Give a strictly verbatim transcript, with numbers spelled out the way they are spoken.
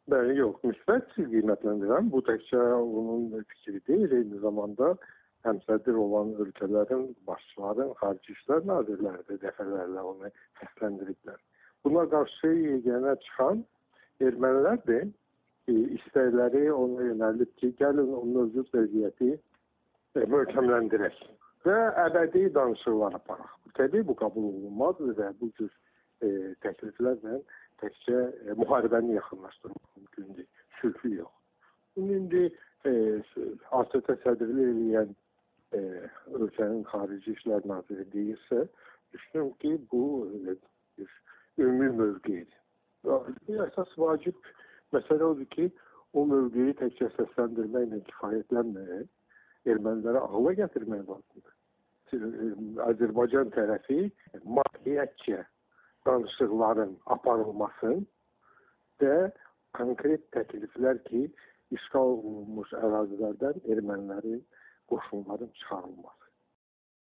Bəli, yox, müsbət qiymətləndirəm. Bu təkcə onun fikri deyil, eyni zamanda həmsədr olan ölkələrin başçıları, xarici işlər nazirləri də dəfələrlə onu səsləndiriblər. Buna qarşı yeganə çıxan ermənilərdir. E, istəkləri ona yönəlib ki, gəlin o mövcud vəziyyəti e, möhkəmləndirək və əbədi danışıqlar aparaq. Təbii bu qəbul olunmaz və bu cür e, təkliflərlə təkcə e, müharibəni yaxınlaşdırmaq mümkündür, sülhü yox. İndi e, A S T sədrliyi eləyən e, ölkənin xarici işlər naziri deyirsə, düşünürüm ki, bu e, bir ümumi mövqeyidir. Əsas vacib məsələ odur ki, o mövqeyi təkcə səsləndirməklə kifayətlənməyək, ermənilərə ağla gətirmək lazımdır. Azərbaycan tərəfi mahiyyətcə danışıqların aparılması və konkret təkliflər ki, işğal olunmuş ərazilərdən ermənilərin qoşunların çıxarılması.